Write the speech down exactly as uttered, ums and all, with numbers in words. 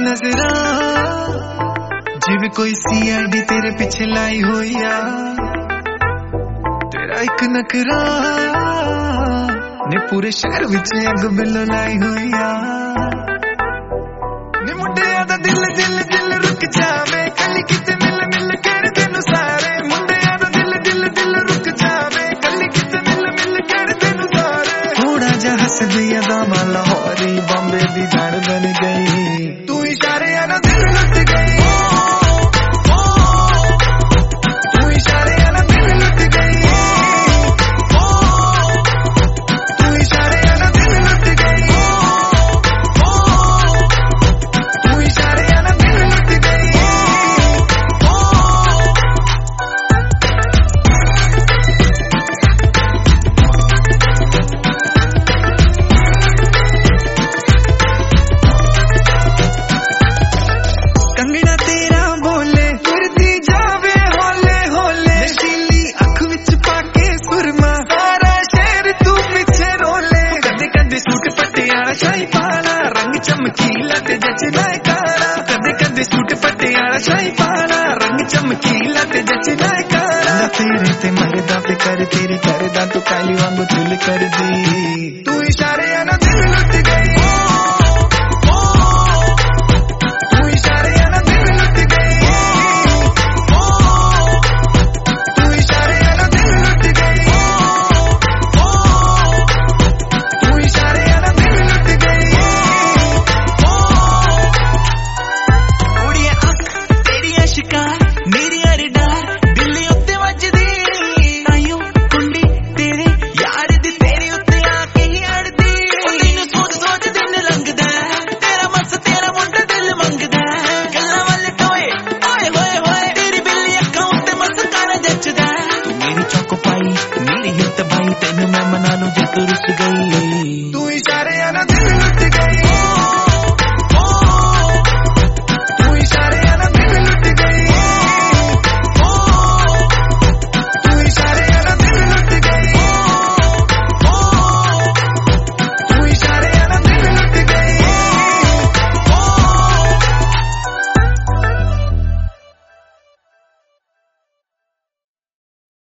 नजरा जिवे कोई सीआईडी तेरे पीछे लाई हुई आ। तेरा एक नखरा ने पूरे शहर विच अग बिलो लाई हुई आ। नी मुंडिया दा दिल दिल दिल रुक जावे कली किते मिल मिल कर तेनू सारे। मुंडिया दा दिल दिल दिल रुक जावे कली किते मिल मिल कर तेनू सारे। थोड़ा जा हस दिया दामा लाहौरी बॉम्बे दी जान बन गई। तू इशारे ना दिल लुट गई। शाही पाला रंग चमकीला ते जचना काला। कदे कदे सूट पटियाला शाही पाला रंग चमकीला ते जचना काला। तेरे ते मरदा पे कर तेरी करदा तू काली वांगू चुल कर दी। तू इशारे ना